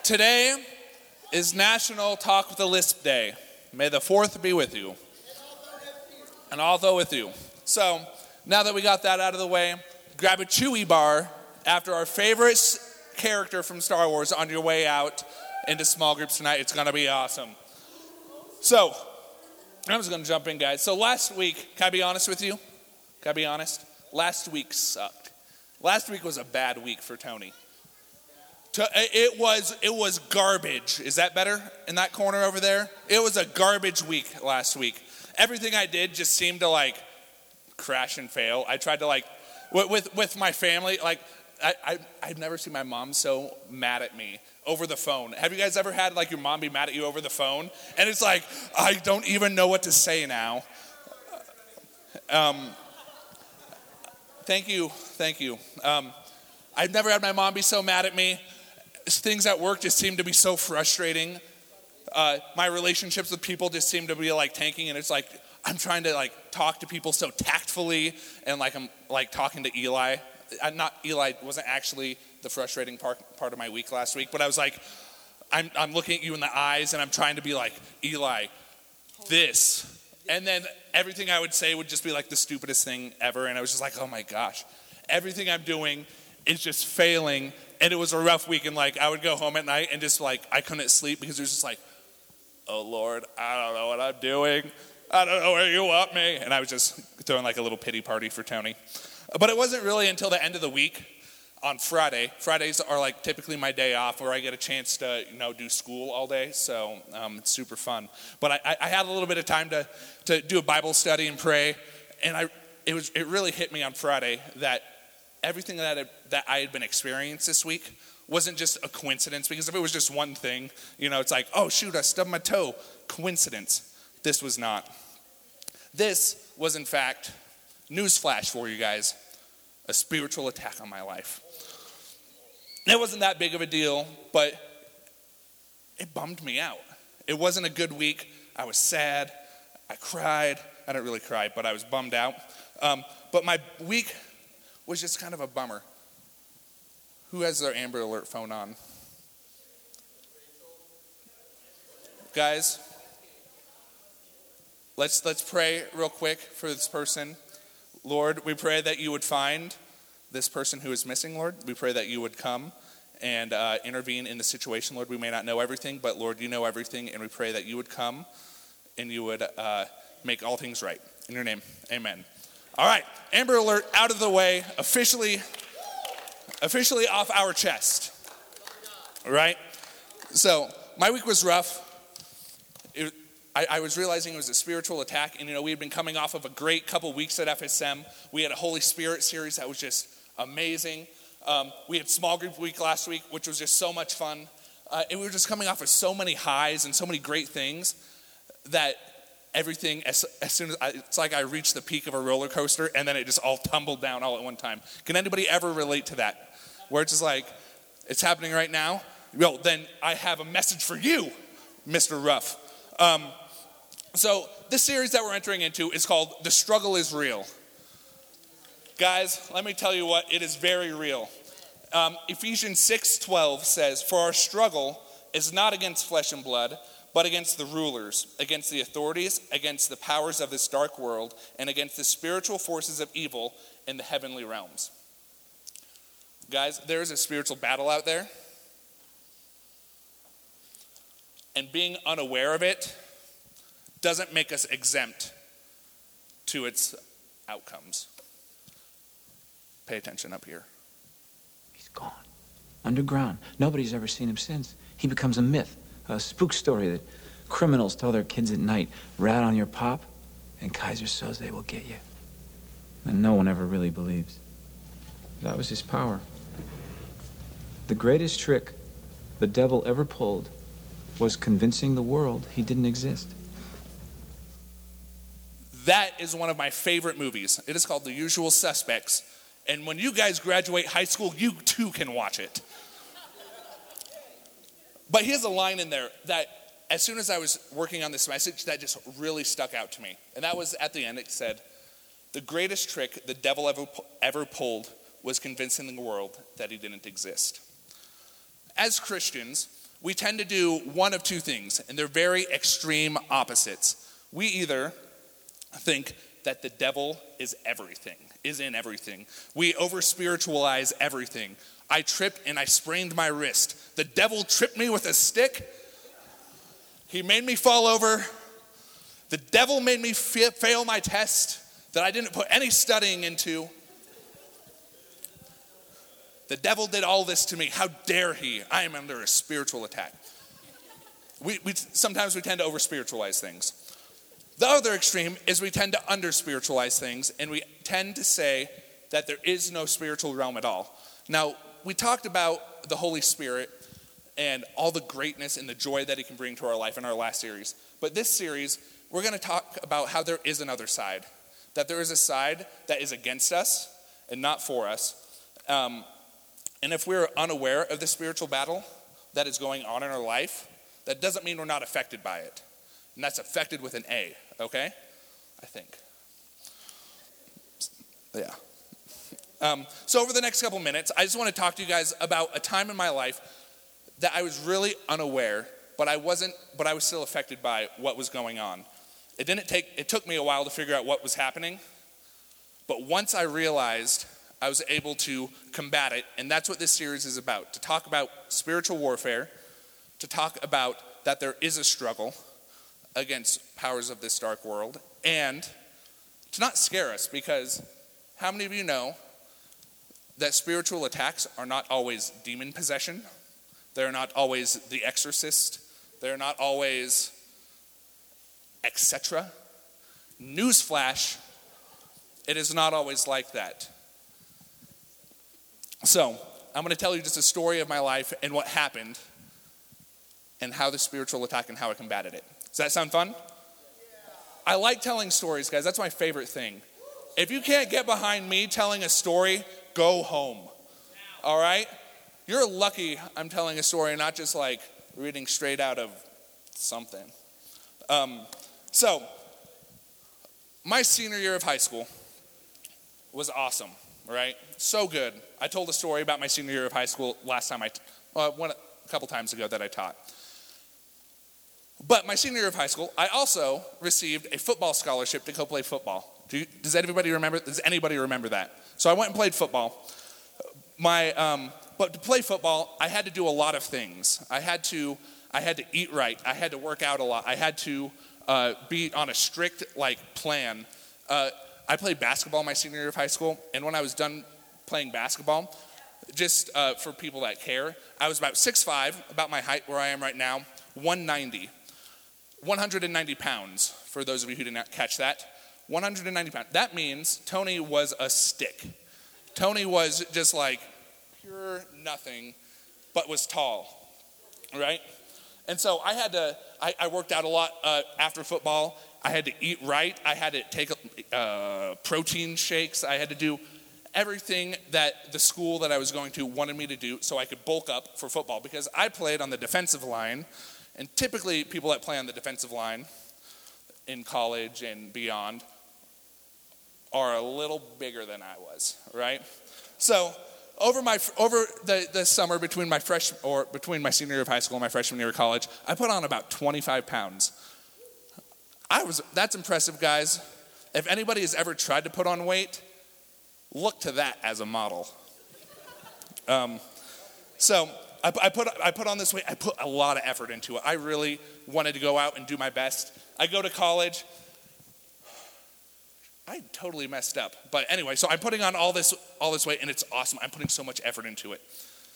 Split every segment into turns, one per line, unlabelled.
Today is National Talk with a Lisp Day. May the 4th be with you. And also with you. So, now that we got that out of the way, grab a Chewy bar after our favorite character from Star Wars on your way out into small groups tonight. It's going to be awesome. So, I'm just going to jump in, guys. So last week, can I be honest with you? Can I be honest? Last week sucked. Last week was a bad week for Tony. It was garbage. Is that better in that corner over there? It was a garbage week last week. Everything I did just seemed to crash and fail. I tried to with my family, I've never seen my mom so mad at me over the phone. Have you guys ever had your mom be mad at you over the phone? And it's I don't even know what to say now. Thank you. I've never had my mom be so mad at me. Things at work just seem to be so frustrating. My relationships with people just seem to be tanking, and it's I'm trying to talk to people so tactfully, and I'm talking to Eli. Eli wasn't actually the frustrating part of my week last week, but I was I'm looking at you in the eyes, and I'm trying to be Eli, this. And then everything I would say would just be the stupidest thing ever, and I was just oh my gosh. Everything I'm doing is just failing, and it was a rough week, and I would go home at night and just I couldn't sleep because it was just oh Lord, I don't know what I'm doing. I don't know where you want me. And I was just throwing a little pity party for Tony. But it wasn't really until the end of the week on Friday. Fridays are typically my day off where I get a chance to do school all day. So it's super fun. But I had a little bit of time to do a Bible study and pray. And it really hit me on Friday that everything that I had been experiencing this week wasn't just a coincidence, because if it was just one thing, it's oh shoot, I stubbed my toe. Coincidence. This was not. This was, in fact, newsflash for you guys, a spiritual attack on my life. It wasn't that big of a deal, but it bummed me out. It wasn't a good week. I was sad. I cried. I didn't really cry, but I was bummed out. But my week was just kind of a bummer. Who has their Amber Alert phone on? Guys, let's pray real quick for this person. Lord, we pray that you would find this person who is missing, Lord. We pray that you would come and intervene in the situation, Lord. We may not know everything, but Lord, you know everything, and we pray that you would come and you would make all things right. In your name, amen. All right, Amber Alert out of the way, officially off our chest. All right? So, my week was rough. I was realizing it was a spiritual attack, and we had been coming off of a great couple weeks at FSM. We had a Holy Spirit series that was just amazing. We had small group week last week, which was just so much fun. And we were just coming off of so many highs and so many great things that everything, as soon as it's I reached the peak of a roller coaster, and then it just all tumbled down all at one time. Can anybody ever relate to that? Where it's just it's happening right now? Well, then I have a message for you, Mr. Ruff. So this series that we're entering into is called The Struggle is Real. Guys, let me tell you what, it is very real. Ephesians 6:12 says, "For our struggle is not against flesh and blood, but against the rulers, against the authorities, against the powers of this dark world, and against the spiritual forces of evil in the heavenly realms." Guys, there is a spiritual battle out there. And being unaware of it doesn't make us exempt to its outcomes. Pay attention up here.
He's gone. Underground. Nobody's ever seen him since. He becomes a myth, a spook story that criminals tell their kids at night. Rat on your pop, and Kaiser Soze will get you. And no one ever really believes. That was his power. The greatest trick the devil ever pulled was convincing the world he didn't exist.
That is one of my favorite movies. It is called The Usual Suspects. And when you guys graduate high school, you too can watch it. But here's a line in there that as soon as I was working on this message, that just really stuck out to me. And that was at the end, it said, the greatest trick the devil ever pulled was convincing the world that he didn't exist. As Christians, we tend to do one of two things, and they're very extreme opposites. We either think that the devil is everything, is in everything. We over-spiritualize everything. I tripped and I sprained my wrist. The devil tripped me with a stick. He made me fall over. The devil made me fail my test that I didn't put any studying into. The devil did all this to me. How dare he? I am under a spiritual attack. Sometimes we tend to over-spiritualize things. The other extreme is we tend to under-spiritualize things, and we tend to say that there is no spiritual realm at all. Now, we talked about the Holy Spirit and all the greatness and the joy that he can bring to our life in our last series. But this series, we're going to talk about how there is another side. That there is a side that is against us and not for us. And if we're unaware of the spiritual battle that is going on in our life, that doesn't mean we're not affected by it. And that's affected with an A, okay? I think. Yeah. So over the next couple minutes, I just want to talk to you guys about a time in my life that I was really unaware, but I was still affected by what was going on. It took me a while to figure out what was happening, but once I realized, I was able to combat it, and that's what this series is about, to talk about spiritual warfare, to talk about that there is a struggle against powers of this dark world, and to not scare us, because how many of you know that spiritual attacks are not always demon possession? They're not always the exorcist. They're not always etc. Newsflash, it is not always like that. So, I'm going to tell you just a story of my life and what happened and how the spiritual attack and how I combated it. Does that sound fun? I like telling stories, guys. That's my favorite thing. If you can't get behind me telling a story, go home. All right? You're lucky I'm telling a story, not just like reading straight out of something. So, my senior year of high school was awesome, right? So good. I told a story about my senior year of high school last time a couple times ago that I taught. But my senior year of high school, I also received a football scholarship to go play football. Does anybody remember that? So I went and played football. But to play football, I had to do a lot of things. I had to eat right. I had to work out a lot. I had to be on a strict plan. I played basketball my senior year of high school, and when I was done playing basketball, just for people that care, I was about 6'5", about my height where I am right now, 190 pounds, for those of you who did not catch that. 190 pounds. That means Tony was a stick. Tony was just like pure nothing, but was tall, right? And so I worked out a lot after football. I had to eat right. I had to take protein shakes. I had to do everything that the school that I was going to wanted me to do so I could bulk up for football, because I played on the defensive line, and typically people that play on the defensive line in college and beyond are a little bigger than I was, right? So over the summer between my senior year of high school and my freshman year of college, I put on about 25 pounds. That's impressive, guys. If anybody has ever tried to put on weight, look to that as a model. So I put on this weight. I put a lot of effort into it. I really wanted to go out and do my best. I go to college. I totally messed up. But anyway, so I'm putting on all this weight, and it's awesome. I'm putting so much effort into it.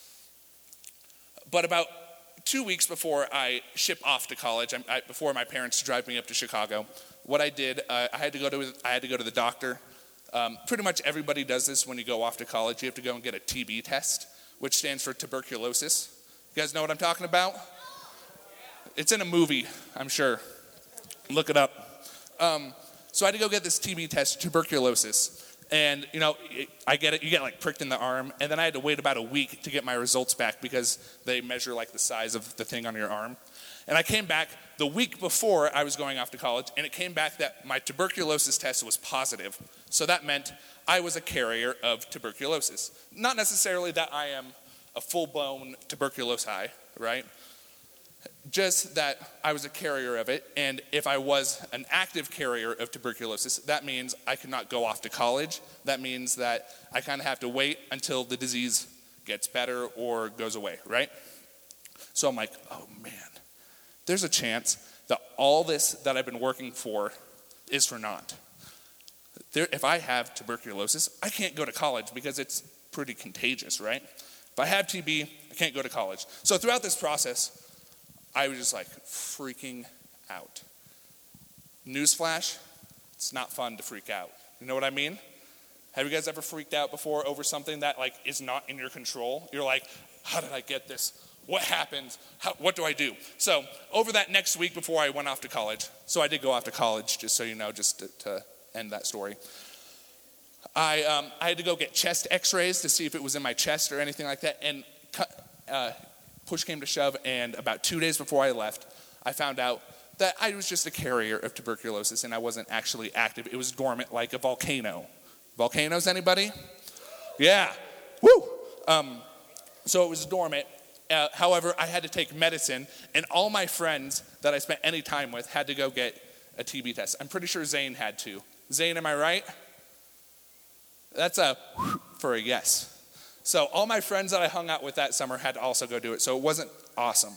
But about 2 weeks before I ship off to college, before my parents drive me up to Chicago, what I did, I had to go to the doctor. Pretty much everybody does this when you go off to college. You have to go and get a TB test, which stands for tuberculosis. You guys know what I'm talking about? It's in a movie, I'm sure. Look it up. So I had to go get this TB test, tuberculosis. And, I get it. You get pricked in the arm. And then I had to wait about a week to get my results back because they measure the size of the thing on your arm. And I came back the week before I was going off to college, and it came back that my tuberculosis test was positive. So that meant I was a carrier of tuberculosis. Not necessarily that I am a full-blown tuberculosis, right? just that I was a carrier of it. And if I was an active carrier of tuberculosis, that means I could not go off to college. That means that I kind of have to wait until the disease gets better or goes away, right? So I'm like, oh man, there's a chance that all this that I've been working for is for naught. If I have tuberculosis, I can't go to college because it's pretty contagious, right? If I have TB, I can't go to college. So throughout this process, I was just like freaking out. Newsflash, it's not fun to freak out. You know what I mean? Have you guys ever freaked out before over something that like is not in your control? You're like, how did I get this? What happened? What do I do? So over that next week before I went off to college, so I did go off to college, just so you know, just to end that story. I had to go get chest x-rays to see if it was in my chest or anything like that. And push came to shove, and about 2 days before I left, I found out that I was just a carrier of tuberculosis and I wasn't actually active. It was dormant like a volcano. Volcanoes, anybody? Yeah. Woo! So it was dormant. However, I had to take medicine, and all my friends that I spent any time with had to go get a TB test. I'm pretty sure Zane had to. Zane, am I right? That's a for a yes. So all my friends that I hung out with that summer had to also go do it. So it wasn't awesome.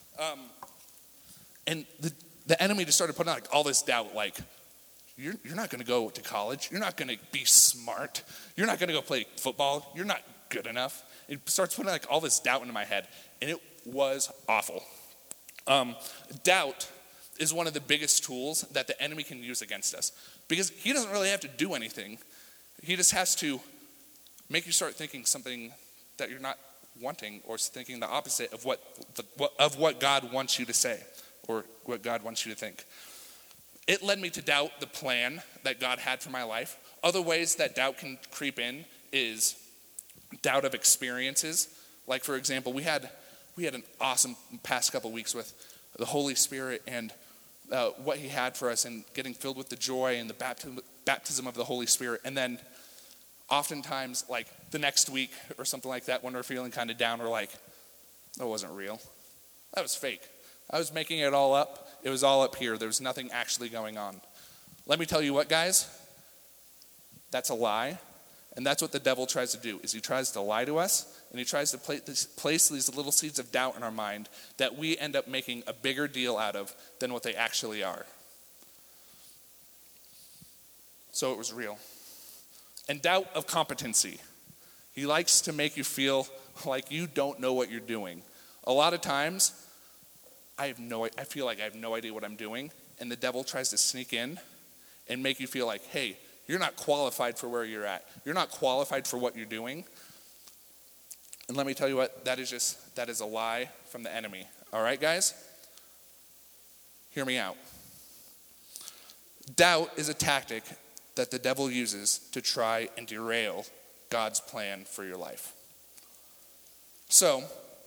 And the enemy just started putting out like all this doubt, like, you're not going to go to college. You're not going to be smart. You're not going to go play football. You're not good enough. It starts putting like all this doubt into my head, and it was awful. Doubt is one of the biggest tools that the enemy can use against us, because he doesn't really have to do anything. He just has to make you start thinking something that you're not wanting, or thinking the opposite of what God wants you to say or what God wants you to think. It led me to doubt the plan that God had for my life. Other ways that doubt can creep in is doubt of experiences. Like, for example, we had an awesome past couple weeks with the Holy Spirit and what he had for us, and getting filled with the joy and the baptism of the Holy Spirit. And then oftentimes, like the next week or something like that, when we're feeling kind of down, we're like, that wasn't real. That was fake. I was making it all up. It was all up here. There was nothing actually going on. Let me tell you what, guys. That's a lie. And that's what the devil tries to do, is he tries to lie to us, and he tries to place these little seeds of doubt in our mind that we end up making a bigger deal out of than what they actually are. So it was real. And doubt of competency. He likes to make you feel like you don't know what you're doing. A lot of times, I feel like I have no idea what I'm doing, and the devil tries to sneak in and make you feel like, hey, you're not qualified for where you're at. You're not qualified for what you're doing. And let me tell you what, that is a lie from the enemy. All right, guys? Hear me out. Doubt is a tactic that the devil uses to try and derail God's plan for your life. So,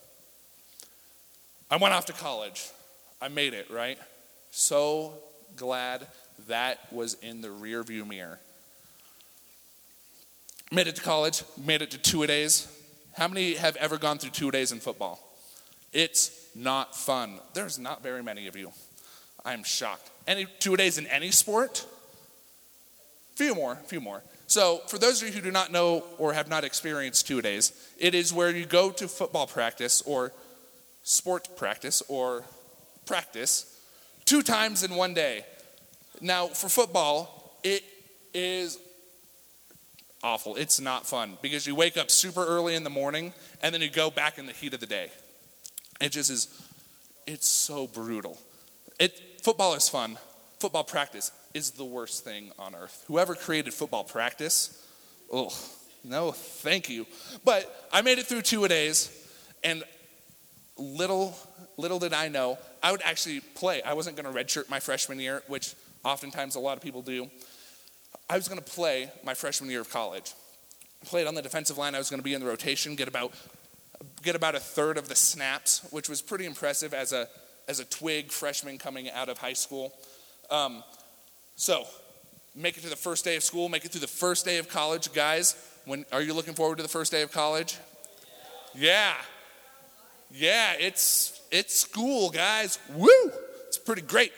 I went off to college. I made it, right? So glad that was in the rear view mirror. Made it to college, made it to two-a-days. How many have ever gone through two-a-days in football? It's not fun. There's not very many of you. I'm shocked. Any two-a-days in any sport? Few more. So for those of you who do not know or have not experienced two-a-days, it is where you go to football practice or sport practice or practice 2 times in one day. Now, for football, it is awful. It's not fun because you wake up super early in the morning and then you go back in the heat of the day. It just is, it's so brutal. Football is fun. Football practice is the worst thing on earth. Whoever created football practice, no, thank you. But I made it through two-a-days, and little did I know, I would actually play. I wasn't going to redshirt my freshman year, which oftentimes a lot of people do. I was going to play my freshman year of college. I played on the defensive line. I was going to be in the rotation, get about a third of the snaps, which was pretty impressive as a twig freshman coming out of high school. So make it to the first day of school, make it through the first day of college. Guys, are you looking forward to the first day of college? Yeah, it's It's school, guys. Woo! It's pretty great.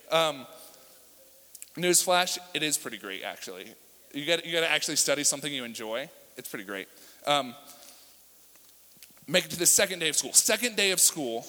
Newsflash, it is pretty great, actually. You got to actually study something you enjoy. It's pretty great. Make it to the second day of school. Second day of school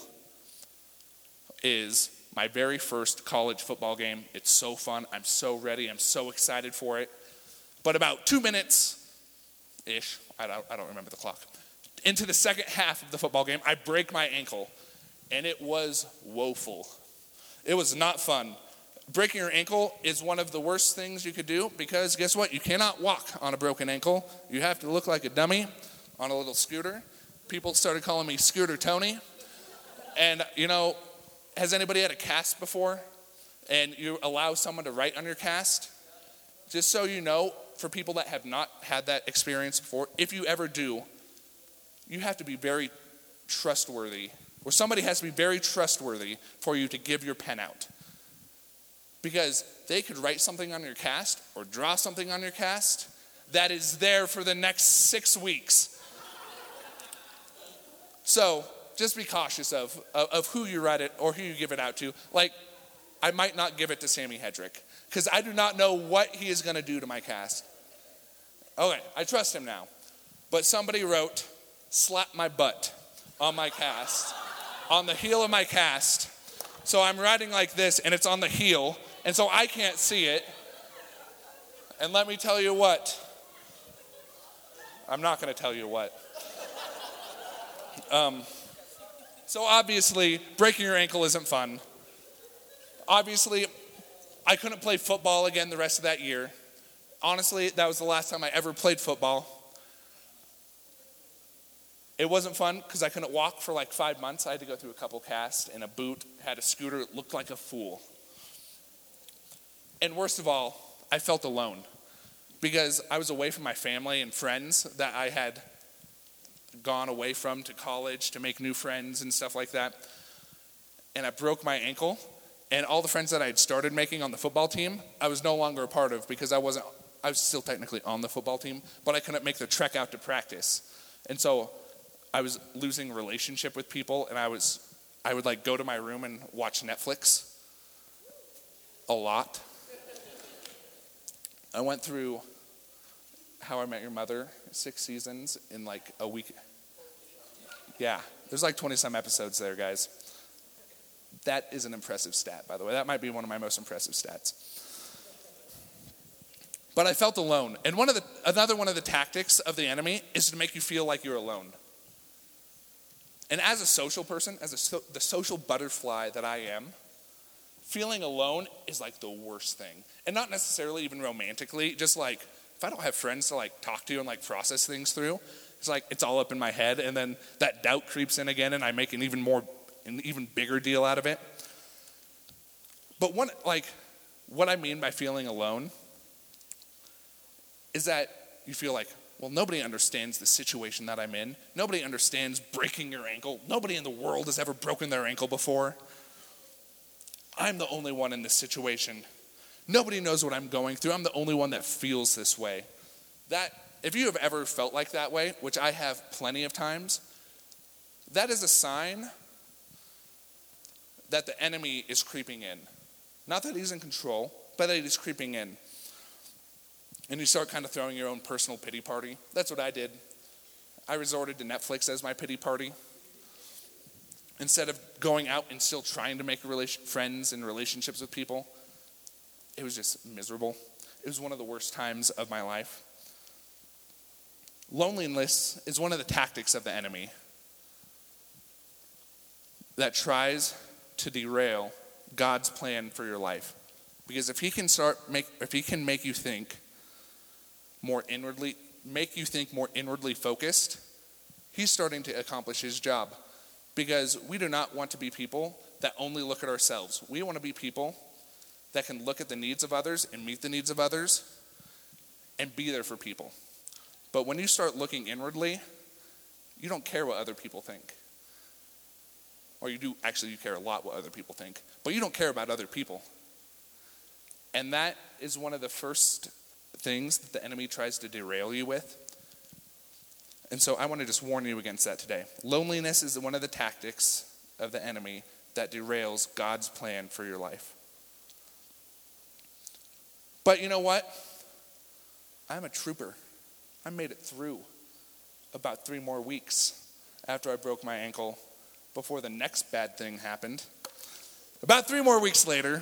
is my very first college football game. It's so fun. I'm so ready. I'm so excited for it. But about 2 minutes-ish, I don't remember the clock, into the second half of the football game, I break my ankle, and it was woeful. It was not fun. Breaking your ankle is one of the worst things you could do because guess what? You cannot walk on a broken ankle. You have to look like a dummy on a little scooter. People started calling me Scooter Tony. And, has anybody had a cast before? And you allow someone to write on your cast? Just so you know, for people that have not had that experience before, if you ever do, you have to be very trustworthy, or somebody has to be very trustworthy for you to give your pen out. Because they could write something on your cast or draw something on your cast that is there for the next 6 weeks. So just be cautious of who you write it or who you give it out to. Like, I might not give it to Sammy Hedrick because I do not know what he is going to do to my cast. Okay, I trust him now. But somebody wrote, slap my butt on my cast, on the heel of my cast. So I'm writing like this and it's on the heel, and so I can't see it. And let me tell you what. I'm not going to tell you what. So obviously, breaking your ankle isn't fun. Obviously, I couldn't play football again the rest of that year. Honestly, that was the last time I ever played football. It wasn't fun because I couldn't walk for like 5 months. I had to go through a couple casts in a boot, had a scooter, it looked like a fool. And worst of all, I felt alone because I was away from my family and friends that I had gone away from to college to make new friends and stuff like that. And I broke my ankle, and all the friends that I had started making on the football team, I was no longer a part of because I was still technically on the football team, but I couldn't make the trek out to practice. And so I was losing relationship with people, and I would like go to my room and watch Netflix a lot. I went through How I Met Your Mother, 6 seasons in like a week. Yeah, there's like 20-some episodes there, guys. That is an impressive stat, by the way. That might be one of my most impressive stats. But I felt alone. And another one of the tactics of the enemy is to make you feel like you're alone. And as a social person, the social butterfly that I am, feeling alone is like the worst thing. And not necessarily even romantically, just like if I don't have friends to like talk to and like process things through, it's like it's all up in my head, and then that doubt creeps in again, and I make an even bigger deal out of it. But what I mean by feeling alone is that you feel like, well, nobody understands the situation that I'm in. Nobody understands breaking your ankle. Nobody in the world has ever broken their ankle before. I'm the only one in this situation. Nobody knows what I'm going through. I'm the only one that feels this way. If you have ever felt like that way, which I have plenty of times, that is a sign that the enemy is creeping in. Not that he's in control, but that he's creeping in. And you start kind of throwing your own personal pity party. That's what I did. I resorted to Netflix as my pity party. Instead of going out and still trying to make friends and relationships with people, it was just miserable. It was one of the worst times of my life. Loneliness is one of the tactics of the enemy that tries to derail God's plan for your life. Because if he can make you think more inwardly focused, he's starting to accomplish his job. Because we do not want to be people that only look at ourselves. We want to be people that can look at the needs of others and meet the needs of others and be there for people. But when you start looking inwardly, you don't care what other people think. Or you care a lot what other people think, but you don't care about other people. And that is one of the first things that the enemy tries to derail you with. And so I want to just warn you against that today. Loneliness is one of the tactics of the enemy that derails God's plan for your life. But you know what? I'm a trooper. I made it through about 3 more weeks after I broke my ankle before the next bad thing happened. About 3 more weeks later,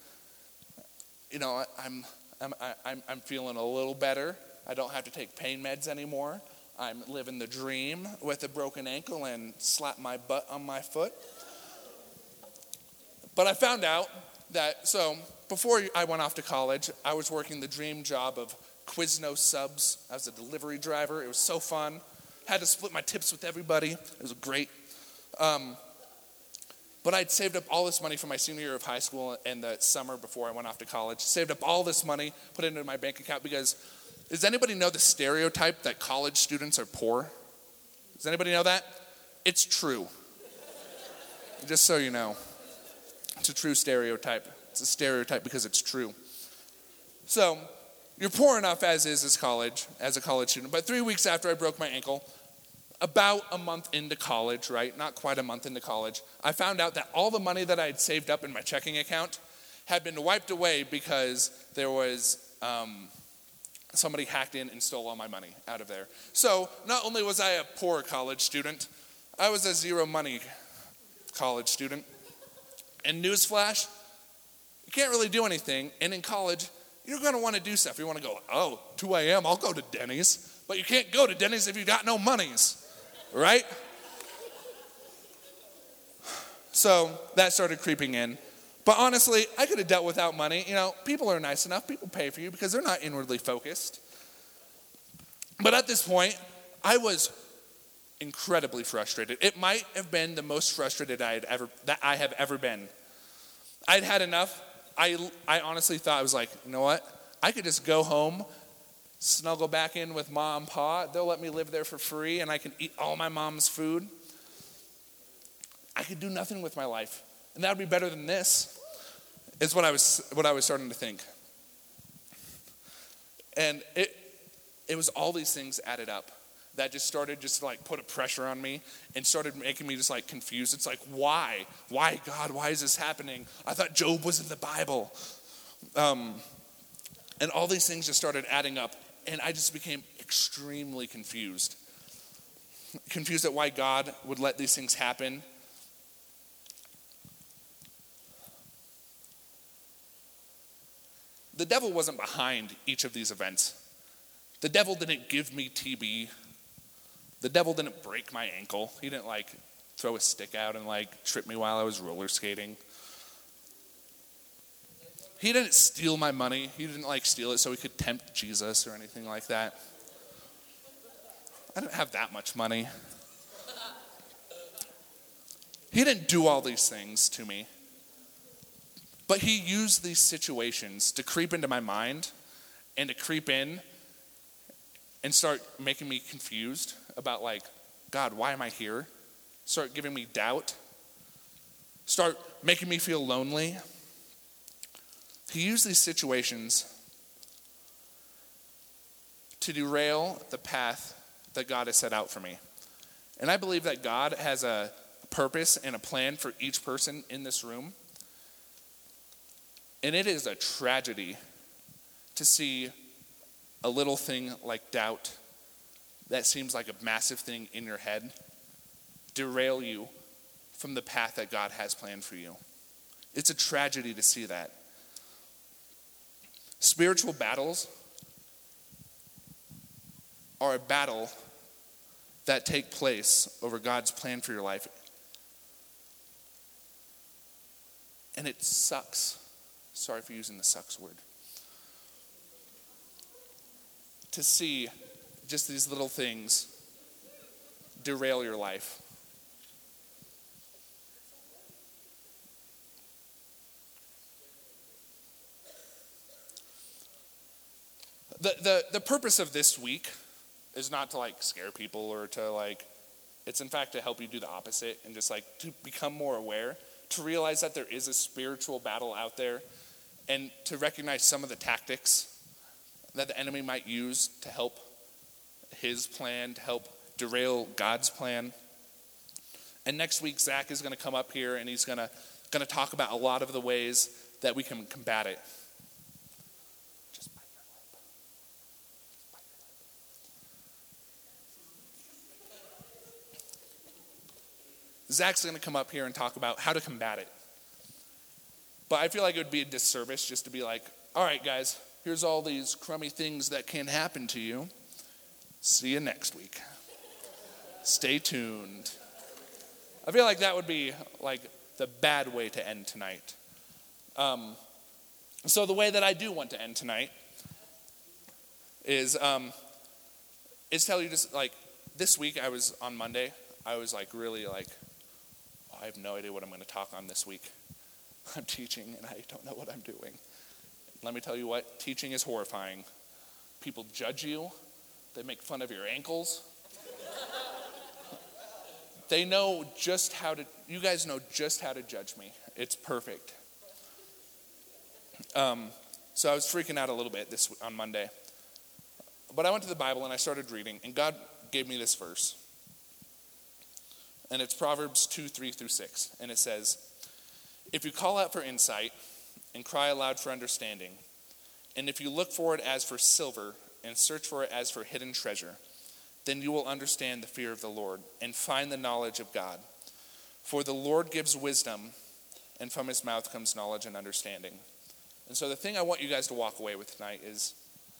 I'm feeling a little better. I don't have to take pain meds anymore. I'm living the dream with a broken ankle and slap my butt on my foot. But I found out that, before I went off to college, I was working the dream job of Quiznos subs. I was a delivery driver. It was so fun. Had to split my tips with everybody. It was great. But I'd saved up all this money for my senior year of high school and the summer before I went off to college. Saved up all this money, put it into my bank account because, does anybody know the stereotype that college students are poor? Does anybody know that? It's true. Just so you know. It's a true stereotype. It's a stereotype because it's true. So, you're poor enough as a college student. But 3 weeks after I broke my ankle, about a month into college, right? Not quite a month into college, I found out that all the money that I had saved up in my checking account had been wiped away because there was somebody hacked in and stole all my money out of there. So not only was I a poor college student, I was a zero money college student. And newsflash, you can't really do anything. And in college, you're going to want to do stuff. You want to go, 2 a.m., I'll go to Denny's. But you can't go to Denny's if you got no monies, right? So that started creeping in. But honestly, I could have dealt without money. People are nice enough. People pay for you because they're not inwardly focused. But at this point, I was incredibly frustrated. It might have been the most frustrated that I have ever been. I'd had enough. I honestly thought, I was like, you know what? I could just go home, snuggle back in with mom and pa. They'll let me live there for free and I can eat all my mom's food. I could do nothing with my life. And that would be better than this, is what I was starting to think. And it was all these things added up that just started to put a pressure on me and started making me just confused. It's like, why? Why, God? Why is this happening? I thought Job was in the Bible. And all these things just started adding up. And I just became extremely confused. Confused at why God would let these things happen. The devil wasn't behind each of these events. The devil didn't give me TB. The devil didn't break my ankle. He didn't throw a stick out and trip me while I was roller skating. He didn't steal my money. He didn't steal it so he could tempt Jesus or anything like that. I didn't have that much money. He didn't do all these things to me. But he used these situations to creep into my mind and to creep in and start making me confused about God, why am I here? Start giving me doubt. Start making me feel lonely. He used these situations to derail the path that God has set out for me. And I believe that God has a purpose and a plan for each person in this room. And it is a tragedy to see a little thing like doubt that seems like a massive thing in your head derail you from the path that God has planned for you. It's a tragedy to see that. Spiritual battles are a battle that take place over God's plan for your life. And it sucks. Sorry for using the sucks word. To see just these little things derail your life. The purpose of this week is not to scare people or to it's in fact to help you do the opposite and just to become more aware, to realize that there is a spiritual battle out there and to recognize some of the tactics that the enemy might use to help his plan, to help derail God's plan. And next week, Zach is going to come up here and he's going to talk about a lot of the ways that we can combat it. Just bite your lip. Bite your lip. Zach's going to come up here and talk about how to combat it. But I feel like it would be a disservice just to be like, all right, guys, here's all these crummy things that can happen to you. See you next week. Stay tuned. I feel like that would be like the bad way to end tonight. So the way that I do want to end tonight is tell you just like this week on Monday, I was like really like, oh, I have no idea what I'm going to talk on this week. I'm teaching and I don't know what I'm doing. Let me tell you what, teaching is horrifying. People judge you. They make fun of your ankles. You guys know just how to judge me. It's perfect. So I was freaking out a little bit on Monday. But I went to the Bible and I started reading, and God gave me this verse. And it's Proverbs 2:3-6. And it says, if you call out for insight and cry aloud for understanding, and if you look for it as for silver and search for it as for hidden treasure, then you will understand the fear of the Lord and find the knowledge of God. For the Lord gives wisdom, and from his mouth comes knowledge and understanding. And so the thing I want you guys to walk away with tonight is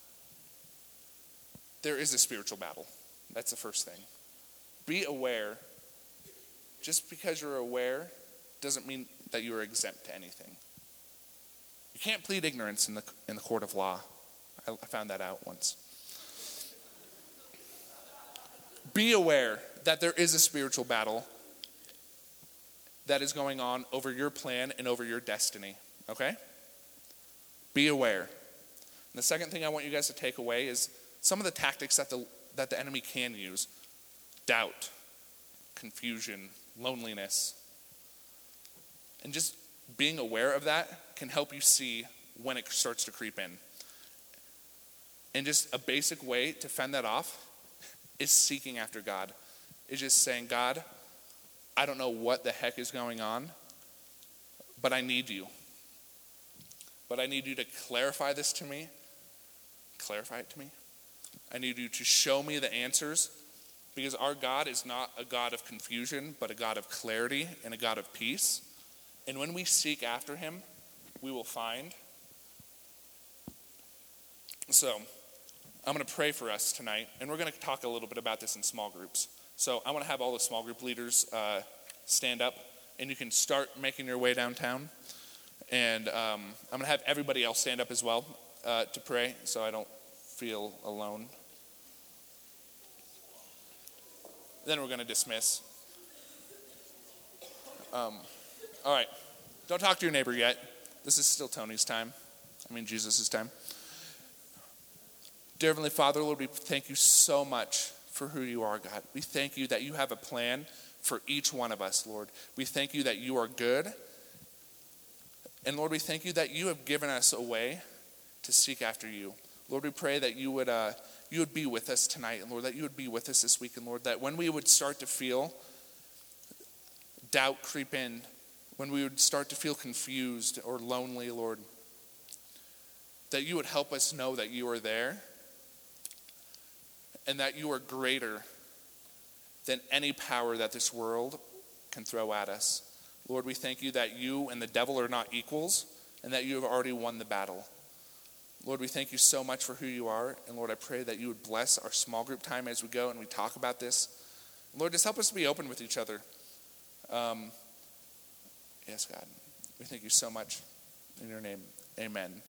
there is a spiritual battle. That's the first thing. Be aware. Just because you're aware doesn't mean that you are exempt to anything. You can't plead ignorance in the court of law. I found that out once. Be aware that there is a spiritual battle that is going on over your plan and over your destiny, okay? Be aware. And the second thing I want you guys to take away is some of the tactics that the enemy can use. Doubt, confusion, loneliness. And just being aware of that can help you see when it starts to creep in. And just a basic way to fend that off is seeking after God. Is just saying, God, I don't know what the heck is going on, but I need you. But I need you to clarify this to me. Clarify it to me. I need you to show me the answers, because our God is not a God of confusion, but a God of clarity and a God of peace. And when we seek after him, we will find. So I'm going to pray for us tonight, and we're going to talk a little bit about this in small groups. So I want to have all the small group leaders stand up, and you can start making your way downtown. And I'm going to have everybody else stand up as well to pray, so I don't feel alone. Then we're going to dismiss. All right. Don't talk to your neighbor yet. This is still Tony's time. Jesus' time. Dear Heavenly Father, Lord, we thank you so much for who you are, God. We thank you that you have a plan for each one of us, Lord. We thank you that you are good. And Lord, we thank you that you have given us a way to seek after you. Lord, we pray that you would be with us tonight, and Lord, that you would be with us this week, and Lord, that when we would start to feel doubt creep in, when we would start to feel confused or lonely, Lord, that you would help us know that you are there and that you are greater than any power that this world can throw at us. Lord, we thank you that you and the devil are not equals and that you have already won the battle. Lord, we thank you so much for who you are. And Lord, I pray that you would bless our small group time as we go and we talk about this. Lord, just help us to be open with each other. Yes, God. We thank you so much. In your name, amen.